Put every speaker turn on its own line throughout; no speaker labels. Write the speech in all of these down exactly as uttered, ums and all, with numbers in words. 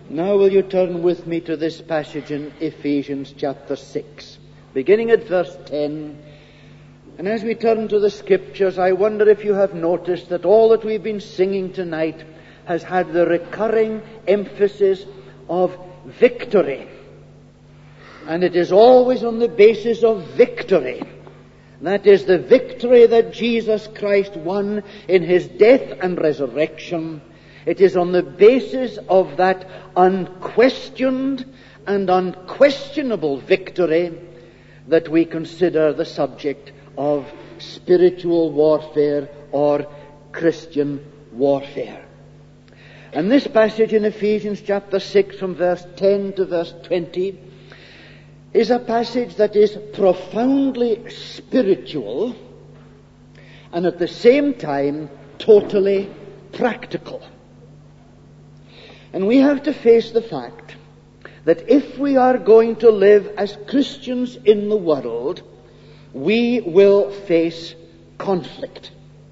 Now will you turn with me to this passage in Ephesians chapter six, beginning at verse ten. And as we turn to the Scriptures, I wonder if you have noticed that all that we've been singing tonight has had the recurring emphasis of victory. And it is always on the basis of victory. That is the victory that Jesus Christ won in His death and resurrection. It is on the basis of that unquestioned and unquestionable victory that we consider the subject of spiritual warfare or Christian warfare. And this passage in Ephesians chapter six from verse ten to verse twenty is a passage that is profoundly spiritual and at the same time totally practical. And we have to face the fact that if we are going to live as Christians in the world, we will face conflict.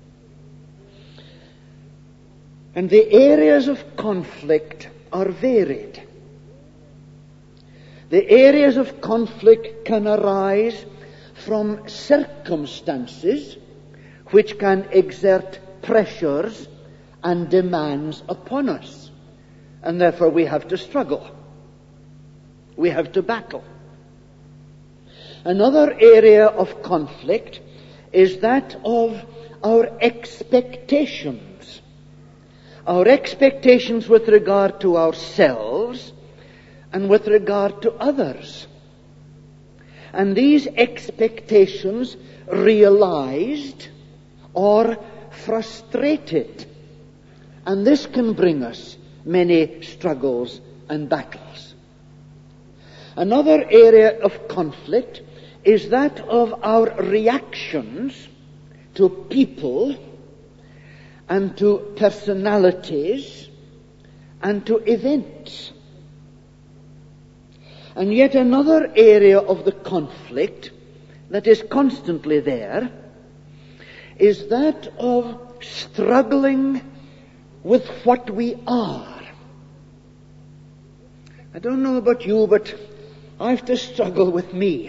And the areas of conflict are varied. The areas of conflict can arise from circumstances which can exert pressures and demands upon us. And therefore we have to struggle. We have to battle. Another area of conflict is that of our expectations. Our expectations with regard to ourselves and with regard to others. And these expectations realized or frustrated. And this can bring us many struggles and battles. Another area of conflict is that of our reactions to people and to personalities and to events. And yet another area of the conflict that is constantly there is that of struggling with what we are. I don't know about you, but I have to struggle with me.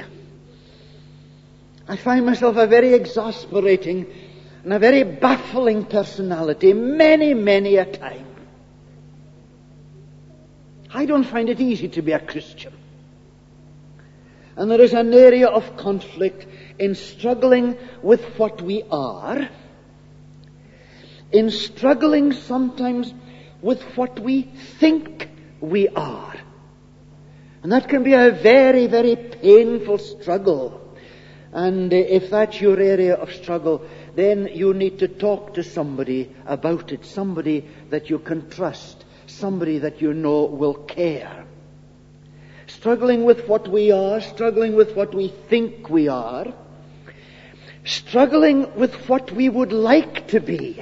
I find myself a very exasperating and a very baffling personality many, many a time. I don't find it easy to be a Christian. And there is an area of conflict in struggling with what we are, in struggling sometimes with what we think we are. And that can be a very, very painful struggle. And if that's your area of struggle, then you need to talk to somebody about it, somebody that you can trust, somebody that you know will care. Struggling with what we are, struggling with what we think we are, struggling with what we would like to be,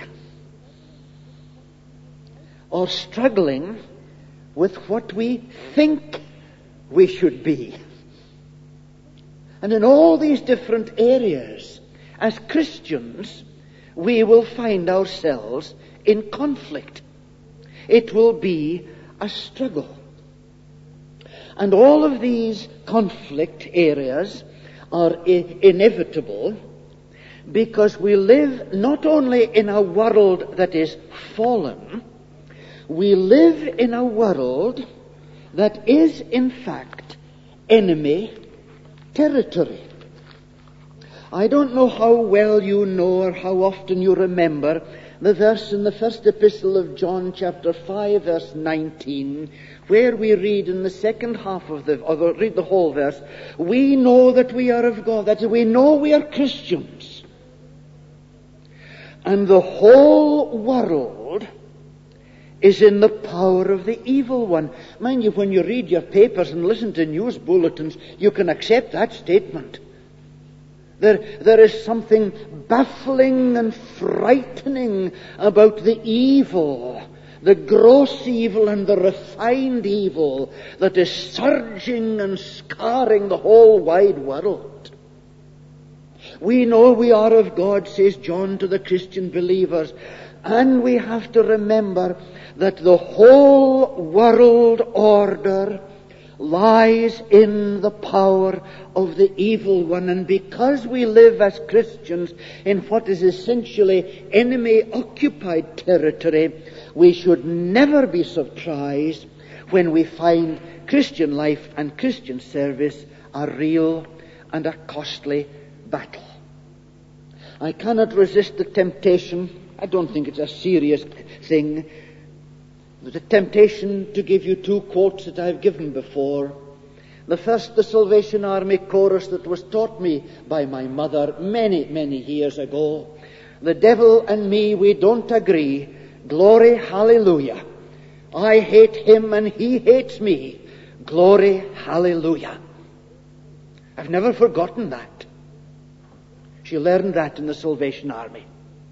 or struggling with what we think we should be. And in all these different areas, as Christians, we will find ourselves in conflict. It will be a struggle. And all of these conflict areas are I- inevitable because we live not only in a world that is fallen, we live in a world that is in fact enemy territory. I don't know how well you know or how often you remember the verse in the first epistle of John chapter five verse nineteen, where we read in the second half of the, or read the whole verse, we know that we are of God, that is, we know we are Christians. And the whole world is in the power of the evil one. Mind you, when you read your papers and listen to news bulletins, you can accept that statement. There, there is something baffling and frightening about the evil, the gross evil and the refined evil that is surging and scarring the whole wide world. We know we are of God, says John to the Christian believers, And we have to remember that the whole world order lies in the power of the evil one. And because we live as Christians in what is essentially enemy-occupied territory, we should never be surprised when we find Christian life and Christian service a real and a costly battle. I cannot resist the temptation, I don't think it's a serious thing, the temptation to give you two quotes that I've given before. The first, the Salvation Army chorus that was taught me by my mother many, many years ago. The devil and me, we don't agree. Glory, hallelujah. I hate him and he hates me. Glory, hallelujah. I've never forgotten that. She learned that in the Salvation Army.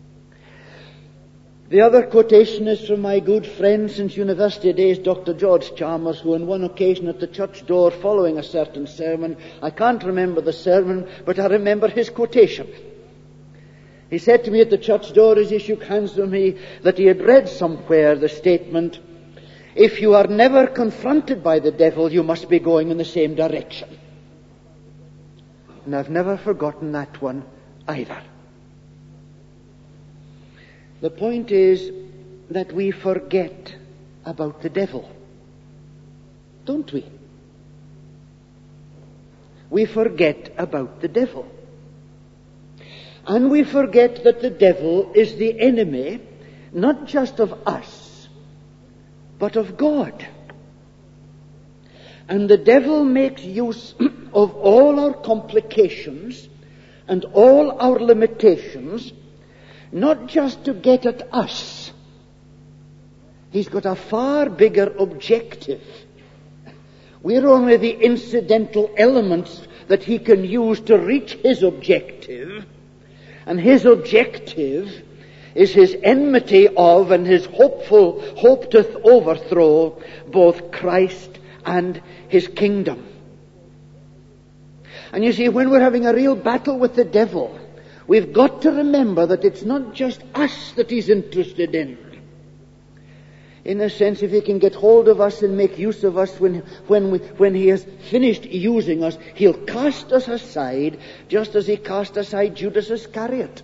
The other quotation is from my good friend since university days, Doctor George Chalmers, who on one occasion at the church door following a certain sermon, I can't remember the sermon, but I remember his quotation. He said to me at the church door as he shook hands with me that he had read somewhere the statement, if you are never confronted by the devil, you must be going in the same direction. And I've never forgotten that one either. The point is that we forget about the devil, don't we? We forget about the devil. And we forget that the devil is the enemy, not just of us, but of God. And the devil makes use of all our complications and all our limitations, not just to get at us. He's got a far bigger objective. We're only the incidental elements that he can use to reach his objective. And his objective is his enmity of and his hopeful hope to overthrow both Christ and his kingdom. And you see, when we're having a real battle with the devil, we've got to remember that it's not just us that he's interested in. In a sense, if he can get hold of us and make use of us when, when, we, when he has finished using us, he'll cast us aside just as he cast aside Judas Iscariot.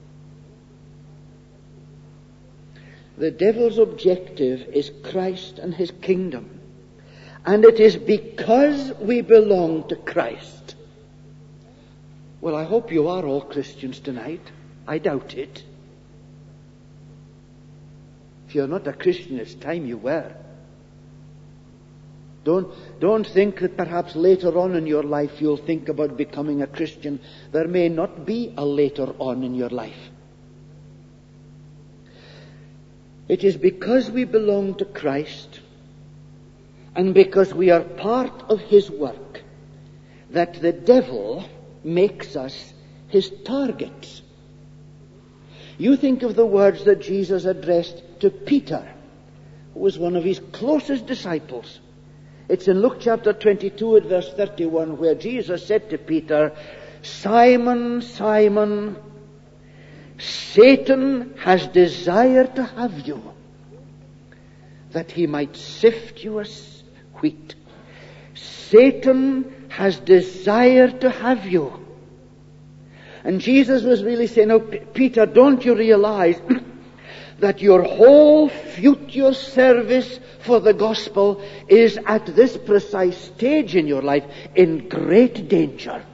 The devil's objective is Christ and his kingdom. And it is because we belong to Christ. Well, I hope you are all Christians tonight. I doubt it. If you're not a Christian, it's time you were. Don't, don't think that perhaps later on in your life you'll think about becoming a Christian. There may not be a later on in your life. It is because we belong to Christ and because we are part of his work that the devil makes us his targets. You think of the words that Jesus addressed to Peter, who was one of his closest disciples. It's in Luke chapter twenty-two at verse thirty-one where Jesus said to Peter, Simon, Simon, Satan has desired to have you, that he might sift you as wheat. Satan has desired to have you. And Jesus was really saying, oh, P- Peter, don't you realize that your whole future service for the gospel is at this precise stage in your life in great danger?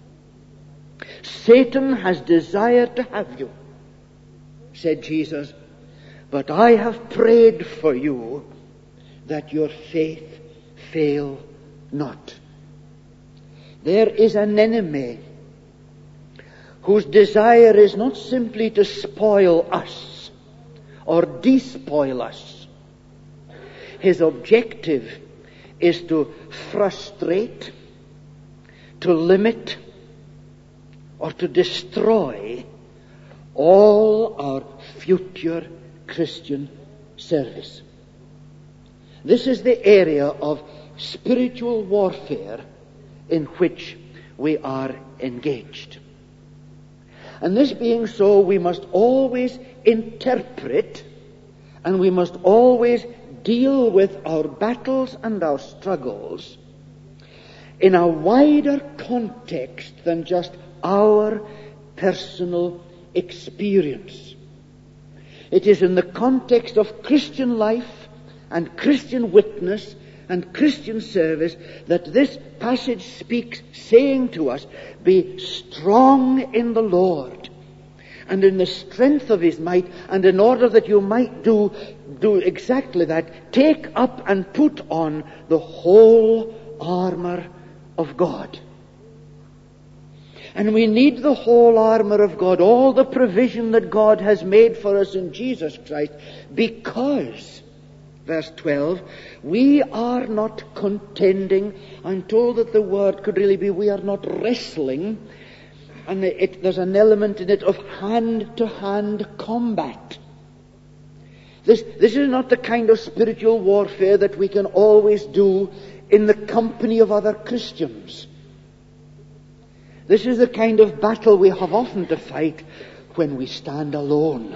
Satan has desired to have you, said Jesus, but I have prayed for you that your faith fail not. There is an enemy whose desire is not simply to spoil us or despoil us. His objective is to frustrate, to limit, or to destroy all our future Christian service. This is the area of spiritual warfare in which we are engaged. And this being so, we must always interpret and we must always deal with our battles and our struggles in a wider context than just our personal experience. It is in the context of Christian life and Christian witness and Christian service that this passage speaks, saying to us, be strong in the Lord and in the strength of His might, and in order that you might do, do exactly that, take up and put on the whole armor of God. And we need the whole armor of God, all the provision that God has made for us in Jesus Christ, because, verse twelve, we are not contending. I'm told that the word could really be, we are not wrestling, and it, there's an element in it of hand-to-hand combat. This, this is not the kind of spiritual warfare that we can always do in the company of other Christians. This is the kind of battle we have often to fight when we stand alone.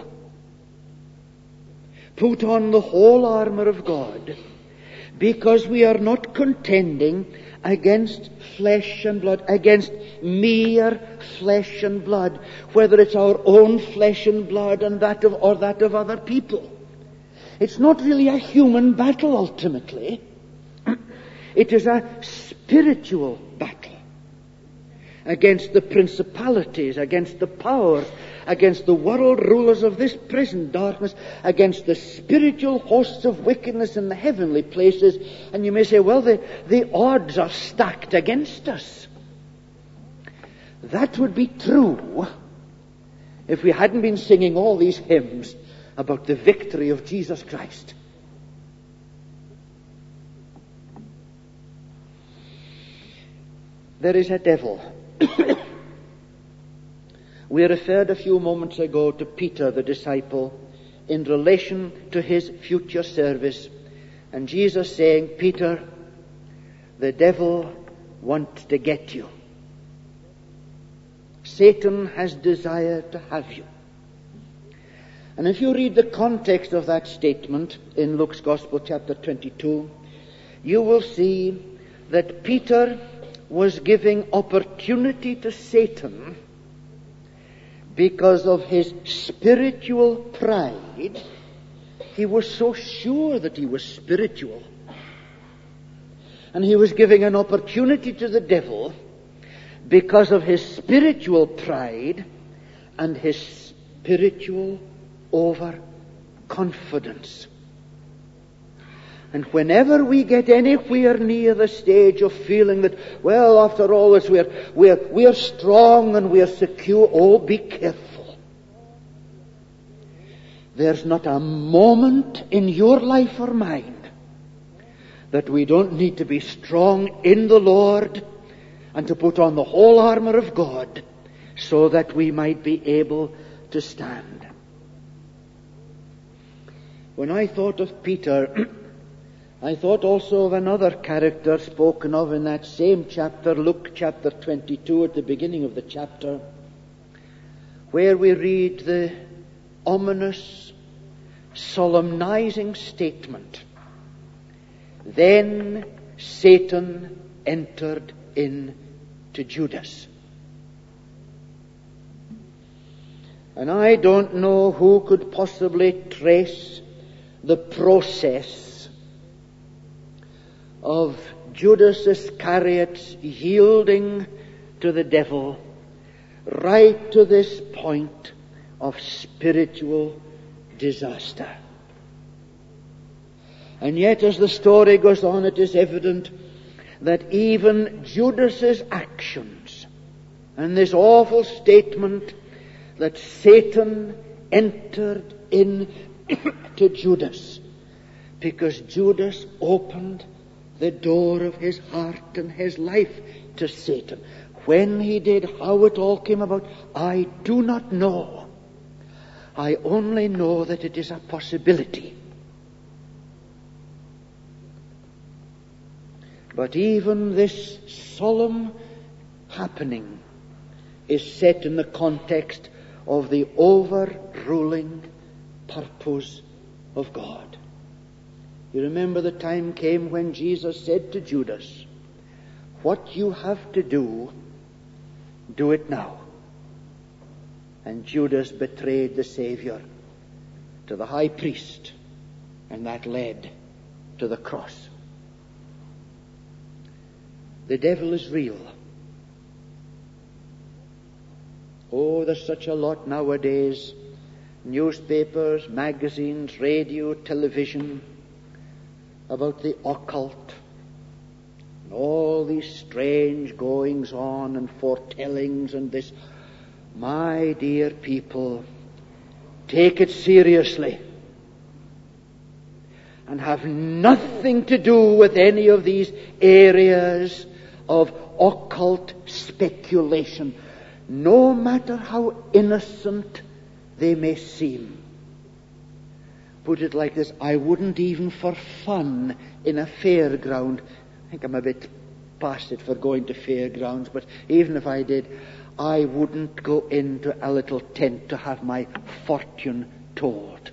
Put on the whole armor of God, because we are not contending against flesh and blood, against mere flesh and blood, whether it's our own flesh and blood and that of, or that of other people. It's not really a human battle ultimately. It is a spiritual battle against the principalities, against the powers, against the world rulers of this present darkness, against the spiritual hosts of wickedness in the heavenly places. And you may say, well, the, the odds are stacked against us. That would be true if we hadn't been singing all these hymns about the victory of Jesus Christ. There is a devil. We referred a few moments ago to Peter the disciple in relation to his future service, and Jesus saying, Peter, the devil wants to get you. Satan has desired to have you. And if you read the context of that statement in Luke's Gospel chapter twenty-two, you will see that Peter was giving opportunity to Satan because of his spiritual pride. He was so sure that he was spiritual. And he was giving an opportunity to the devil because of his spiritual pride and his spiritual overconfidence. And whenever we get anywhere near the stage of feeling that, well, after all this, we're, we're, we're strong and we're secure, oh, be careful. There's not a moment in your life or mine that we don't need to be strong in the Lord and to put on the whole armor of God so that we might be able to stand. When I thought of Peter, I thought also of another character spoken of in that same chapter, Luke chapter twenty-two, at the beginning of the chapter, where we read the ominous, solemnizing statement, then Satan entered into Judas. And I don't know who could possibly trace the process of Judas Iscariot's yielding to the devil right to this point of spiritual disaster. And yet, as the story goes on, it is evident that even Judas's actions and this awful statement that Satan entered into Judas, because Judas opened the door of his heart and his life to Satan. When he did, how it all came about, I do not know. I only know that it is a possibility. But even this solemn happening is set in the context of the overruling purpose of God. You remember the time came when Jesus said to Judas, "What you have to do, do it now." And Judas betrayed the Savior to the high priest, and that led to the cross. The devil is real. Oh, there's such a lot nowadays. Newspapers, magazines, radio, television, about the occult, and all these strange goings on and foretellings and this. My dear people, take it seriously and have nothing to do with any of these areas of occult speculation, no matter how innocent they may seem. Put it like this, I wouldn't even for fun in a fairground, I think I'm a bit past it for going to fairgrounds, but even if I did, I wouldn't go into a little tent to have my fortune told.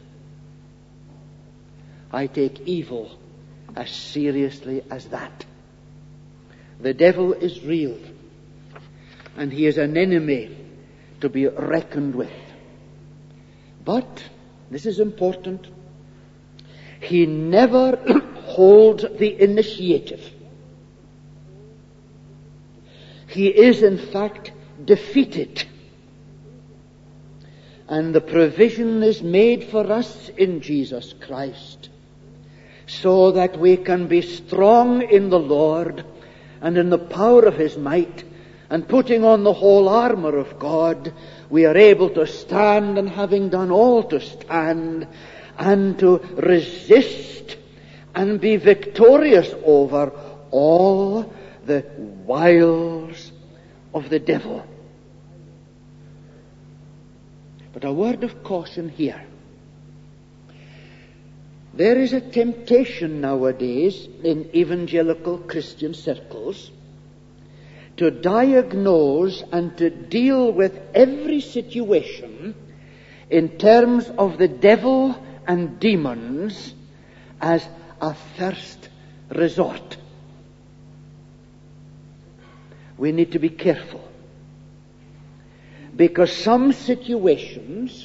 I take evil as seriously as that. The devil is real, and he is an enemy to be reckoned with. But, this is important, he never holds the initiative. He is, in fact, defeated. And the provision is made for us in Jesus Christ, so that we can be strong in the Lord and in the power of His might, and putting on the whole armor of God, we are able to stand, and having done all to stand, and to resist and be victorious over all the wiles of the devil. But a word of caution here. There is a temptation nowadays in evangelical Christian circles to diagnose and to deal with every situation in terms of the devil and demons as a first resort. We need to be careful, because some situations,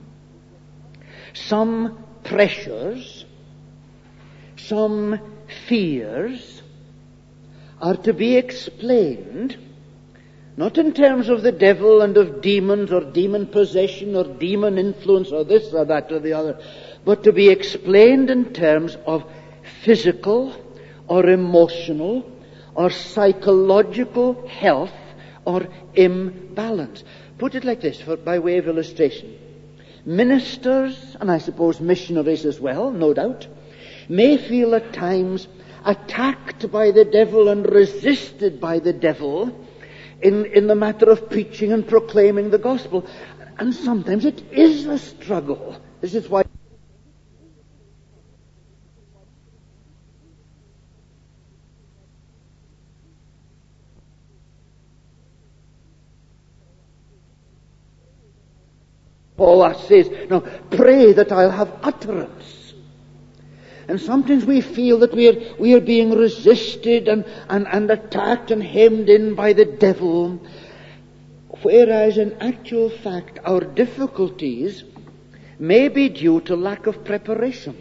some pressures, some fears are to be explained not in terms of the devil and of demons or demon possession or demon influence or this or that or the other, but to be explained in terms of physical or emotional or psychological health or imbalance. Put it like this, for, by way of illustration. Ministers, and I suppose missionaries as well, no doubt, may feel at times attacked by the devil and resisted by the devil in, in the matter of preaching and proclaiming the gospel. And sometimes it is a struggle. This is why Paul says, no, pray that I'll have utterance. And sometimes we feel that we are, we are being resisted and, and, and attacked and hemmed in by the devil, whereas in actual fact our difficulties may be due to lack of preparation.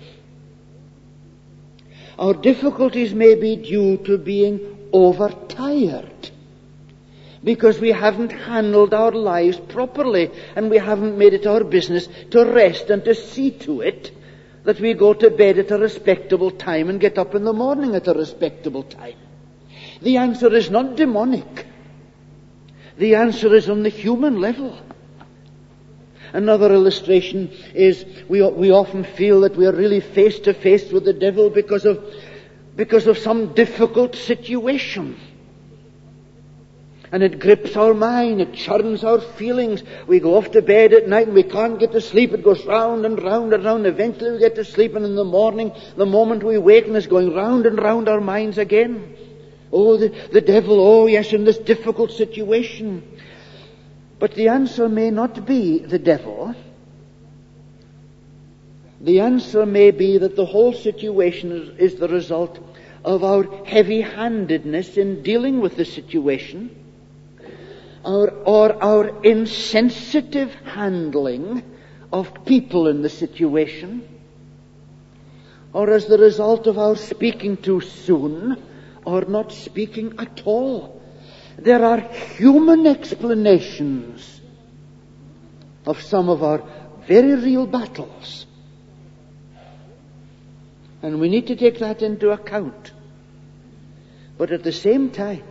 Our difficulties may be due to being overtired, because we haven't handled our lives properly, and we haven't made it our business to rest and to see to it that we go to bed at a respectable time and get up in the morning at a respectable time. The answer is not demonic. The answer is on the human level. Another illustration is we we often feel that we are really face to face with the devil because of because of some difficult situation. And it grips our mind, it churns our feelings. We go off to bed at night and we can't get to sleep. It goes round and round and round. Eventually we get to sleep, and in the morning, the moment we waken, it's going round and round our minds again. Oh, the, the devil, oh yes, in this difficult situation. But the answer may not be the devil. The answer may be that the whole situation is, is the result of our heavy-handedness in dealing with the situation, our, or our insensitive handling of people in the situation, or as the result of our speaking too soon, or not speaking at all. There are human explanations of some of our very real battles. And we need to take that into account. But at the same time,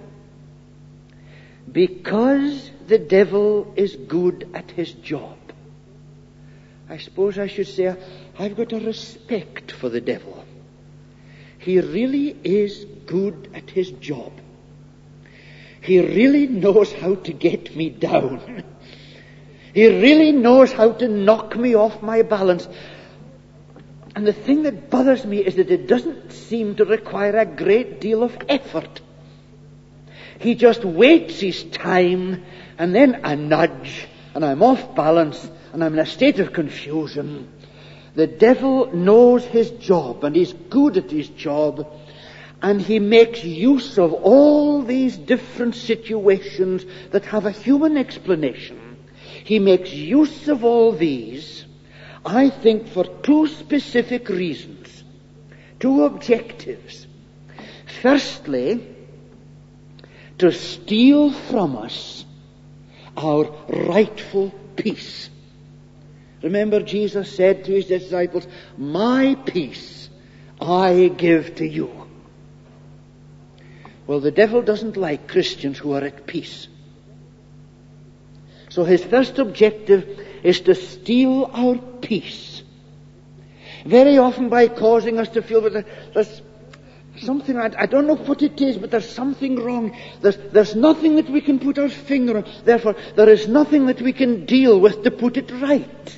because the devil is good at his job, I suppose I should say I've got a respect for the devil. He really is good at his job. He really knows how to get me down. He really knows how to knock me off my balance. And the thing that bothers me is that it doesn't seem to require a great deal of effort. He just waits his time, and then a nudge, and I'm off balance, and I'm in a state of confusion. The devil knows his job, and he's good at his job, and he makes use of all these different situations that have a human explanation. He makes use of all these, I think, for two specific reasons, two objectives. Firstly, to steal from us our rightful peace. Remember, Jesus said to his disciples, "My peace I give to you." Well, the devil doesn't like Christians who are at peace. So his first objective is to steal our peace. Very often by causing us to feel that there's something, I don't know what it is, but there's something wrong. There's, there's nothing that we can put our finger on. Therefore, there is nothing that we can deal with to put it right.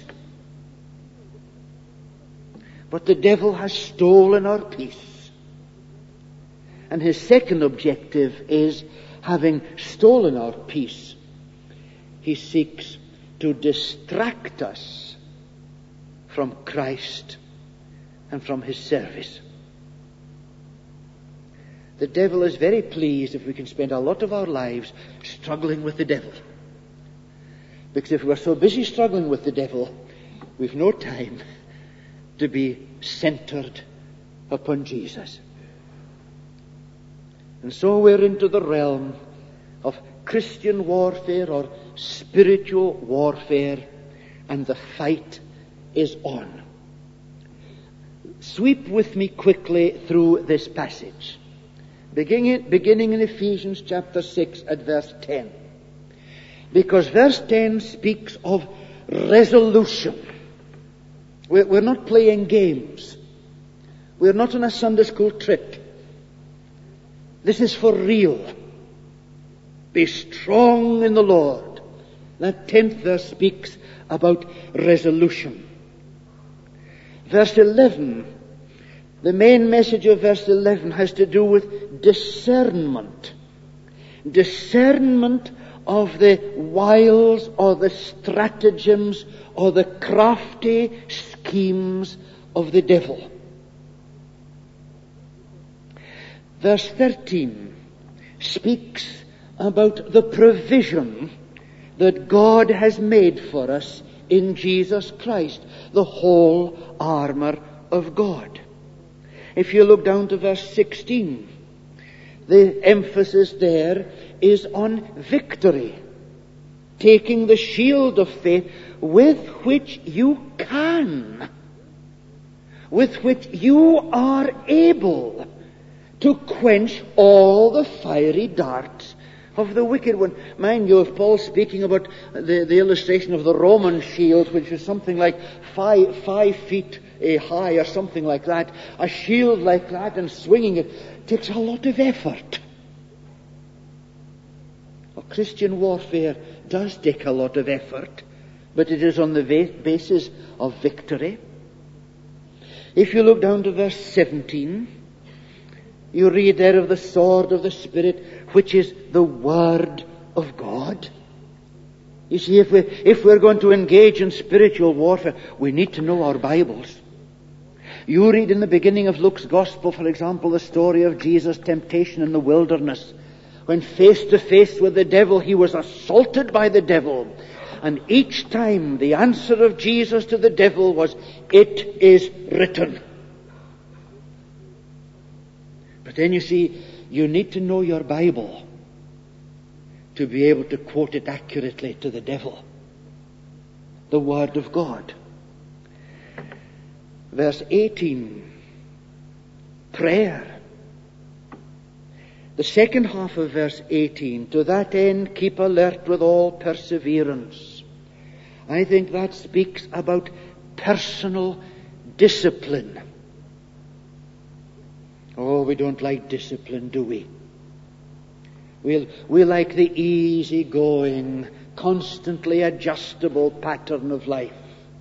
But the devil has stolen our peace. And his second objective is, having stolen our peace, he seeks to distract us from Christ and from his service. The devil is very pleased if we can spend a lot of our lives struggling with the devil. Because if we're so busy struggling with the devil, we've no time to be centered upon Jesus. And so we're into the realm of Christian warfare or spiritual warfare, and the fight is on. Sweep with me quickly through this passage, beginning, beginning in Ephesians chapter six at verse ten. Because verse ten speaks of resolution. We're, we're not playing games. We're not on a Sunday school trip. This is for real. Be strong in the Lord. That tenth verse speaks about resolution. Verse eleven, the main message of verse eleven has to do with discernment. Discernment of the wiles or the stratagems or the crafty schemes of the devil. Verse thirteen speaks about the provision that God has made for us in Jesus Christ, the whole armor of God. If you look down to verse sixteen, the emphasis there is on victory, taking the shield of faith with which you can, with which you are able to quench all the fiery darts of the wicked one. Mind you, if Paul's speaking about the, the illustration of the Roman shield, which is something like five, five feet uh, high or something like that, a shield like that and swinging it takes a lot of effort. Well, Christian warfare does take a lot of effort, but it is on the va- basis of victory. If you look down to verse seventeen, you read there of the sword of the Spirit, which is the Word of God. You see, if, we, if we're going to engage in spiritual warfare, we need to know our Bibles. You read in the beginning of Luke's Gospel, for example, the story of Jesus' temptation in the wilderness. When face to face with the devil, he was assaulted by the devil. And each time the answer of Jesus to the devil was, "It is written." But then you see, you need to know your Bible to be able to quote it accurately to the devil. The Word of God. Verse eighteen, prayer. The second half of verse eighteen, to that end keep alert with all perseverance. I think that speaks about personal discipline. Oh, we don't like discipline, do we? We'll, we like the easy-going, constantly adjustable pattern of life.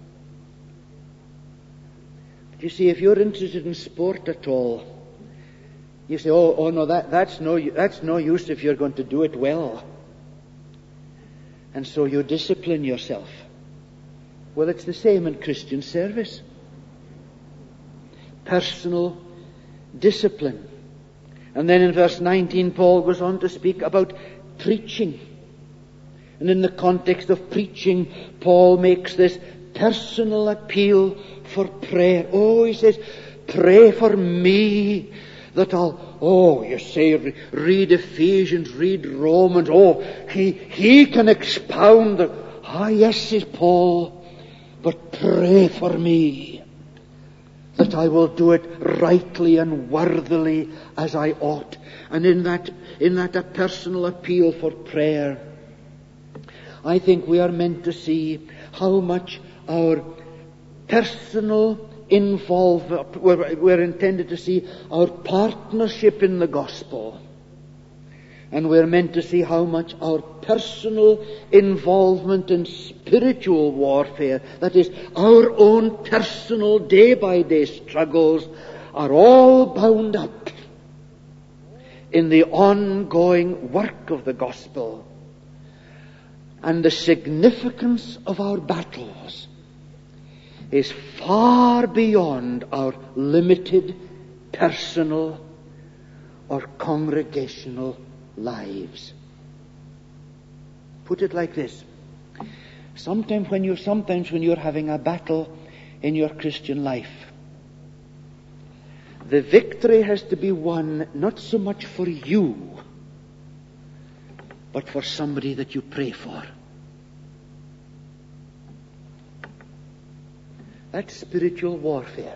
But you see, if you're interested in sport at all, you say, oh, oh no, that, that's no, that's no use if you're going to do it well. And so you discipline yourself. Well, it's the same in Christian service. Personal discipline. And then in verse nineteen, Paul goes on to speak about preaching. And in the context of preaching, Paul makes this personal appeal for prayer. Oh, he says, pray for me that I'll, oh, you say, read Ephesians, read Romans. Oh, he, he can expound. The, ah, yes, says Paul, but pray for me that I will do it rightly and worthily as I ought. And in that, in that a personal appeal for prayer, I think we are meant to see how much our personal involvement, we're, we're intended to see our partnership in the gospel. And we're meant to see how much our personal involvement in spiritual warfare, that is, our own personal day-by-day struggles, are all bound up in the ongoing work of the gospel. And the significance of our battles is far beyond our limited personal or congregational lives. Put it like this. Sometimes when you're, sometimes when you're having a battle in your Christian life, the victory has to be won not so much for you, but for somebody that you pray for. That's spiritual warfare.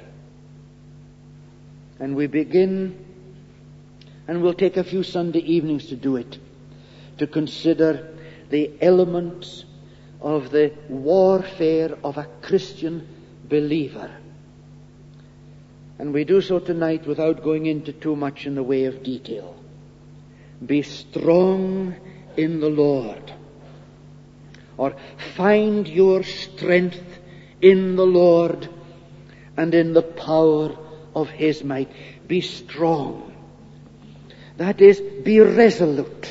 And we begin, and we'll take a few Sunday evenings to do it, to consider the elements of the warfare of a Christian believer. And we do so tonight without going into too much in the way of detail. Be strong in the Lord, or find your strength in the Lord and in the power of His might. Be strong. That is, be resolute.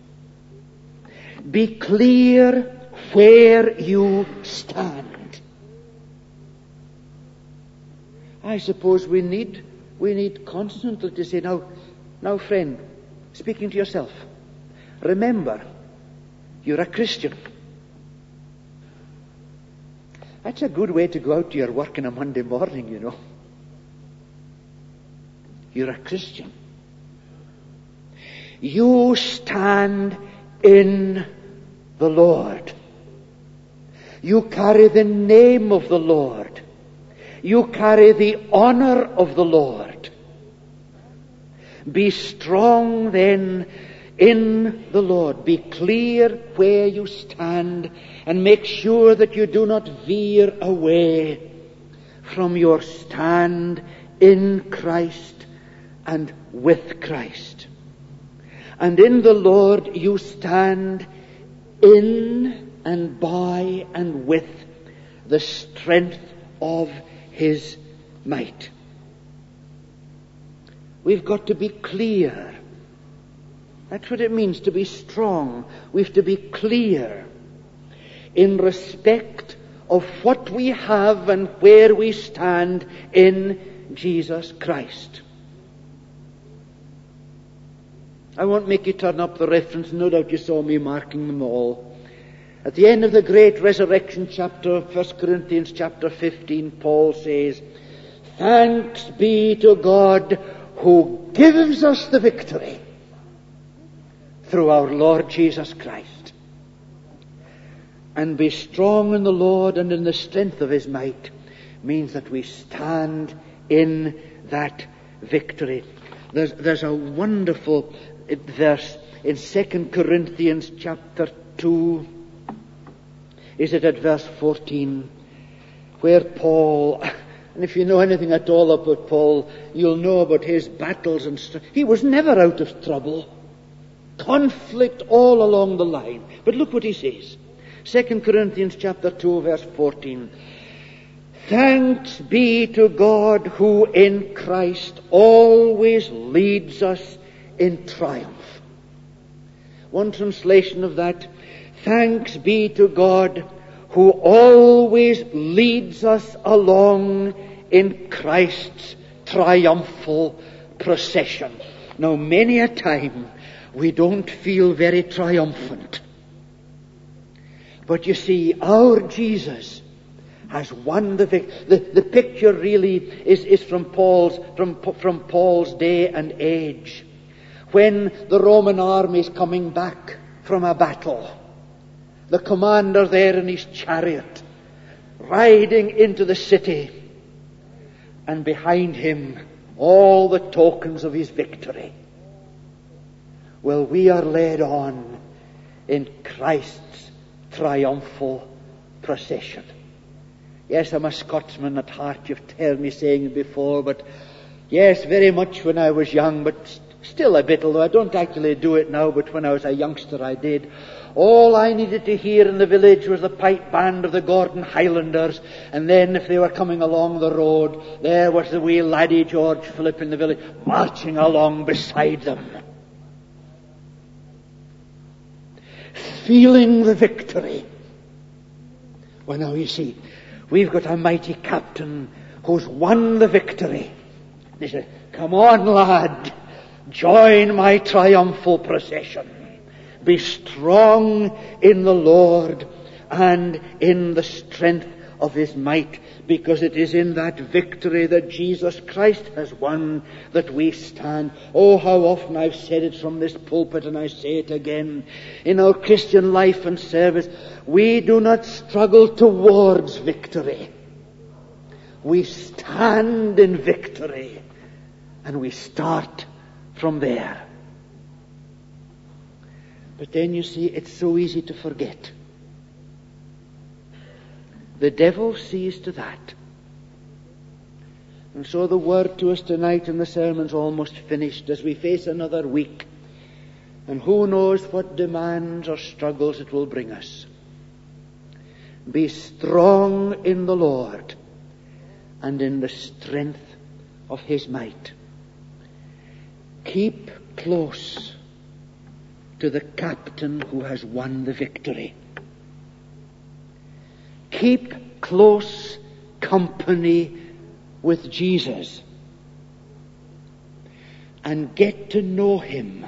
Be clear where you stand. I suppose we need we need constantly to say, now, now friend, speaking to yourself, remember, you're a Christian. That's a good way to go out to your work on a Monday morning, you know. You're a Christian. You stand in the Lord. You carry the name of the Lord. You carry the honor of the Lord. Be strong then in the Lord. Be clear where you stand, and make sure that you do not veer away from your stand in Christ and with Christ. And in the Lord you stand in and by and with the strength of His might. We've got to be clear. That's what it means to be strong. We've to be clear in respect of what we have and where we stand in Jesus Christ. I won't make you turn up the reference. No doubt you saw me marking them all. At the end of the great resurrection chapter, First Corinthians chapter fifteen, Paul says, "Thanks be to God who gives us the victory through our Lord Jesus Christ." And be strong in the Lord and in the strength of his might means that we stand in that victory. There's, there's a wonderful verse in Second Corinthians chapter two. Is it at verse fourteen? Where Paul, and if you know anything at all about Paul, you'll know about his battles and stuff. He was never out of trouble. Conflict all along the line. But look what he says. Second Corinthians chapter two, verse fourteen. "Thanks be to God who in Christ always leads us in triumph." One translation of that, "Thanks be to God who always leads us along in Christ's triumphal procession." Now, many a time we don't feel very triumphant. But you see, our Jesus has won the victory. The, the picture really is, is from Paul's from, from Paul's day and age, when the Roman army is coming back from a battle. The commander there in his chariot, riding into the city, and behind him all the tokens of his victory. Well, we are led on in Christ's triumphal procession. Yes, I'm a Scotsman at heart. You've heard me saying it before, but yes, very much when I was young, but still a bit, although I don't actually do it now, but when I was a youngster I did. All I needed to hear in the village was the pipe band of the Gordon Highlanders, and then if they were coming along the road, there was the wee laddie George Philip in the village, marching along beside them, feeling the victory. Well, now you see, we've got a mighty captain who's won the victory. He said, "Come on, lad, join my triumphal procession. Be strong in the Lord and in the strength of his might, because it is in that victory that Jesus Christ has won that we stand." Oh, how often I've said it from this pulpit, and I say it again. In our Christian life and service, we do not struggle towards victory. We stand in victory, and we start from there. But then you see, it's so easy to forget. The devil sees to that. And so the word to us tonight, and the sermon's almost finished, as we face another week. And who knows what demands or struggles it will bring us. Be strong in the Lord and in the strength of his might. Keep close to the captain who has won the victory. Keep close company with Jesus and get to know him.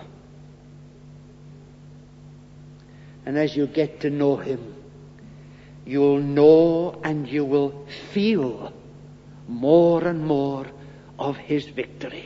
And as you get to know him, you'll know and you will feel more and more of his victory.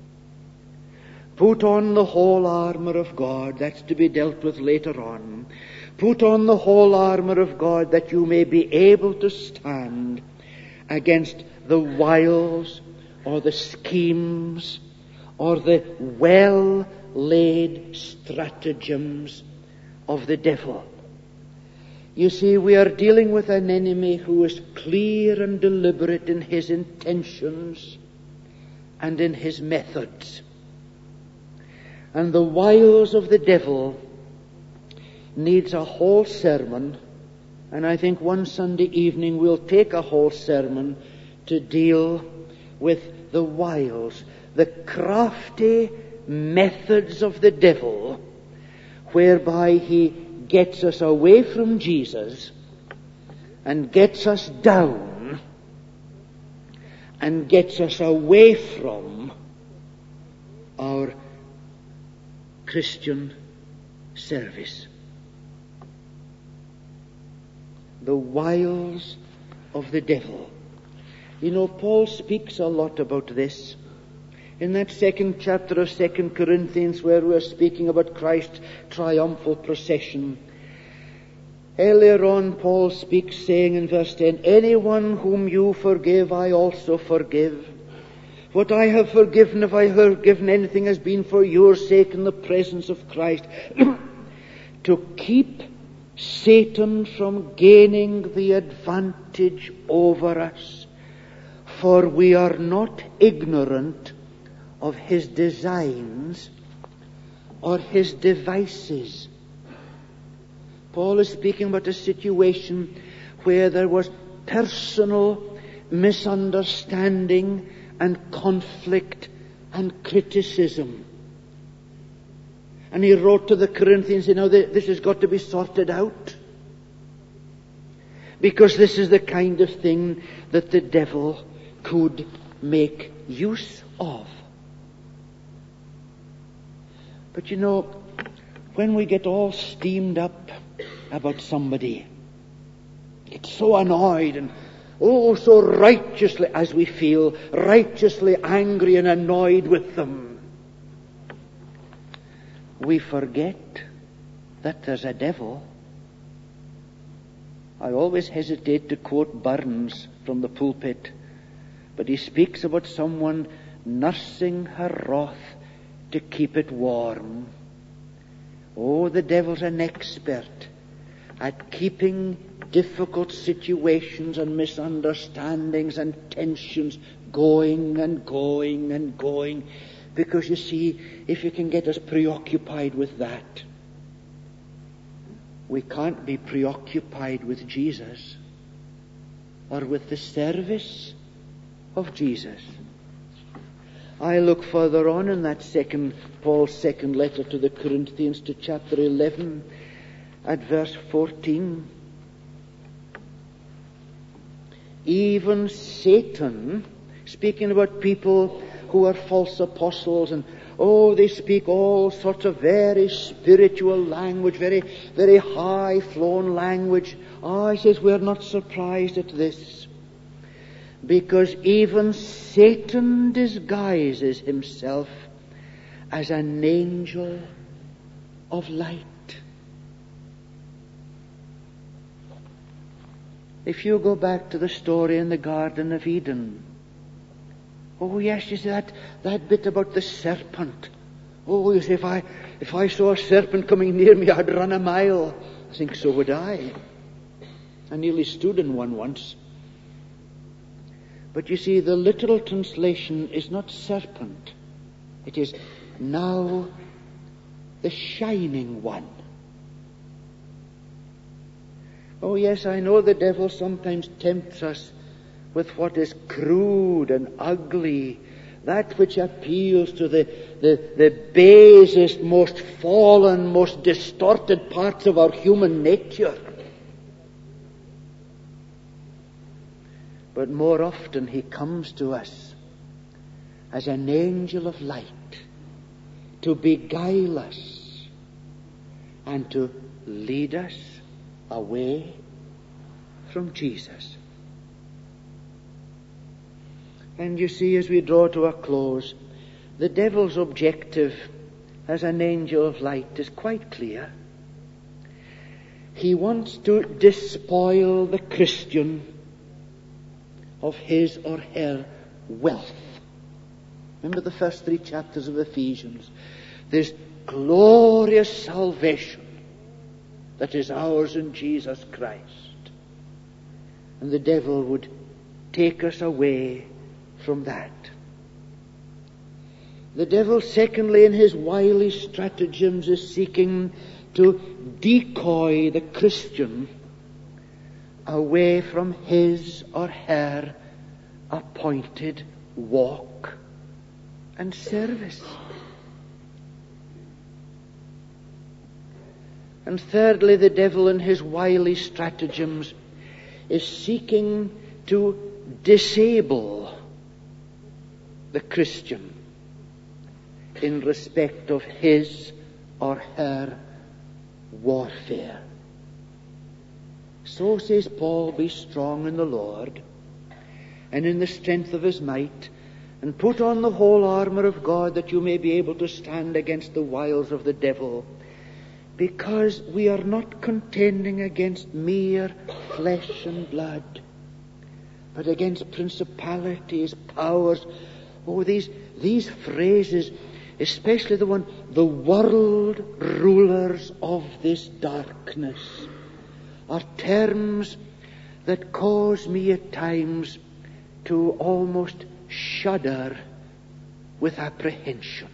Put on the whole armor of God. That's to be dealt with later on. Put on the whole armor of God that you may be able to stand against the wiles or the schemes or the well-laid stratagems of the devil. You see, we are dealing with an enemy who is clear and deliberate in his intentions and in his methods. And the wiles of the devil needs a whole sermon, and I think one Sunday evening we'll take a whole sermon to deal with the wiles, the crafty methods of the devil, whereby he gets us away from Jesus and gets us down and gets us away from our Christian service. The wiles of the devil. You know, Paul speaks a lot about this. In that second chapter of Second Corinthians, where we're speaking about Christ's triumphal procession, earlier on Paul speaks, saying in verse ten, anyone whom you forgive, I also forgive. What I have forgiven, if I have forgiven anything, has been for your sake in the presence of Christ, to keep Satan from gaining the advantage over us. For we are not ignorant of his designs or his devices. Paul is speaking about a situation where there was personal misunderstanding and conflict and criticism. And he wrote to the Corinthians, you know, this has got to be sorted out. Because this is the kind of thing that the devil could make use of. But you know, when we get all steamed up about somebody, get so annoyed and oh, so righteously, as we feel, righteously angry and annoyed with them, we forget that there's a devil. I always hesitate to quote Burns from the pulpit, but he speaks about someone nursing her wrath to keep it warm. Oh, the devil's an expert at keeping difficult situations and misunderstandings and tensions going and going and going. Because you see, if you can get us preoccupied with that, we can't be preoccupied with Jesus or with the service of Jesus. I look further on in that second, Paul's second letter to the Corinthians, to chapter eleven, at verse fourteen. Even Satan, speaking about people who are false apostles, and oh, they speak all sorts of very spiritual language, very, very high-flown language. Oh, he says, we're not surprised at this, because even Satan disguises himself as an angel of light. If you go back to the story in the Garden of Eden, oh yes, you see that, that bit about the serpent. Oh, you see, if I, if I saw a serpent coming near me, I'd run a mile. I think so would I. I nearly stood in one once. But you see, the literal translation is not serpent. It is now the shining one. Oh yes, I know the devil sometimes tempts us with what is crude and ugly, that which appeals to the, the, the basest, most fallen, most distorted parts of our human nature. But more often he comes to us as an angel of light to beguile us and to lead us away from Jesus. And you see, as we draw to a close, the devil's objective as an angel of light is quite clear. He wants to despoil the Christian of his or her wealth. Remember the first three chapters of Ephesians. This glorious salvation that is ours in Jesus Christ. And the devil would take us away from that. The devil, secondly, in his wily stratagems, is seeking to decoy the Christian away from his or her appointed walk and service. And thirdly, the devil in his wily stratagems is seeking to disable the Christian in respect of his or her warfare. So says Paul, be strong in the Lord and in the strength of his might, and put on the whole armor of God, that you may be able to stand against the wiles of the devil. Because we are not contending against mere flesh and blood, but against principalities, powers. Oh, these, these phrases, especially the one, the world rulers of this darkness, are terms that cause me at times to almost shudder with apprehension.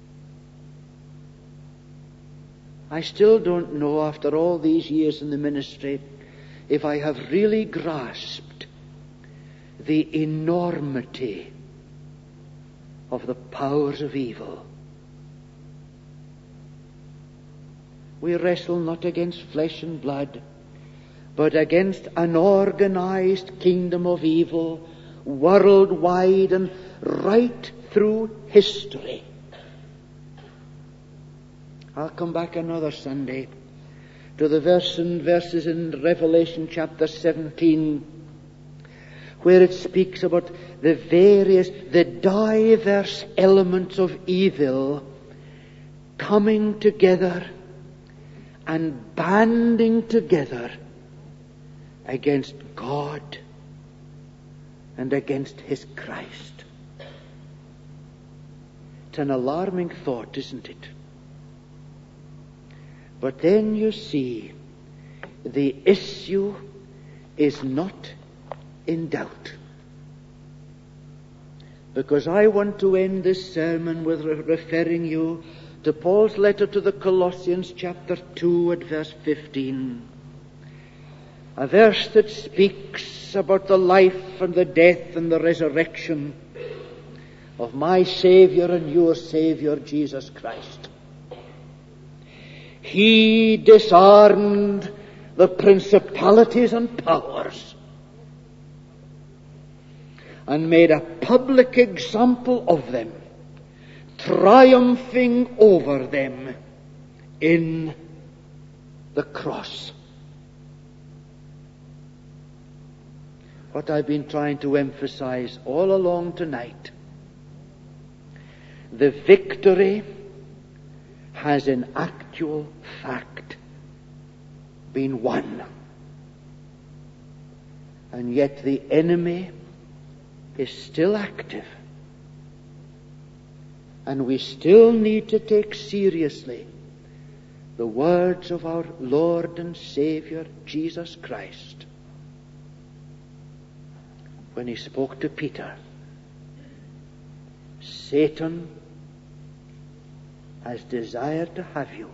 I still don't know, after all these years in the ministry, if I have really grasped the enormity of the powers of evil. We wrestle not against flesh and blood, but against an organized kingdom of evil, worldwide and right through history. I'll come back another Sunday to the verse and verses in Revelation chapter seventeen, where it speaks about the various, the diverse elements of evil coming together and banding together against God and against his Christ. It's an alarming thought, isn't it? But then you see, the issue is not in doubt. Because I want to end this sermon with re- referring you to Paul's letter to the Colossians chapter two at verse fifteen. A verse that speaks about the life and the death and the resurrection of my Savior and your Savior, Jesus Christ. He disarmed the principalities and powers and made a public example of them, triumphing over them in the cross. What I've been trying to emphasize all along tonight, the victory has in actual fact been won. And yet the enemy is still active. And we still need to take seriously the words of our Lord and Savior Jesus Christ when he spoke to Peter. Satan has desired to have you,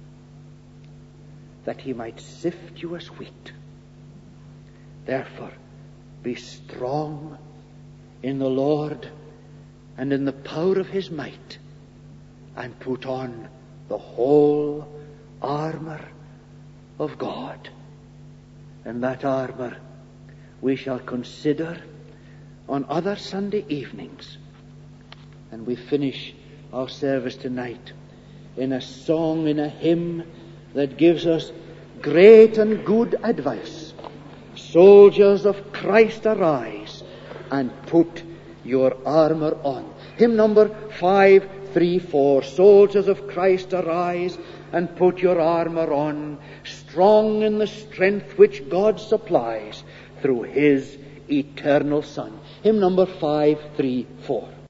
that he might sift you as wheat. Therefore, be strong in the Lord and in the power of his might, and put on the whole armor of God. And that armor we shall consider on other Sunday evenings. And we finish our service tonight in a song, in a hymn that gives us great and good advice. Soldiers of Christ, arise and put your armor on. Hymn number five three four. Soldiers of Christ, arise and put your armor on, strong in the strength which God supplies through his eternal Son. Hymn number five three four.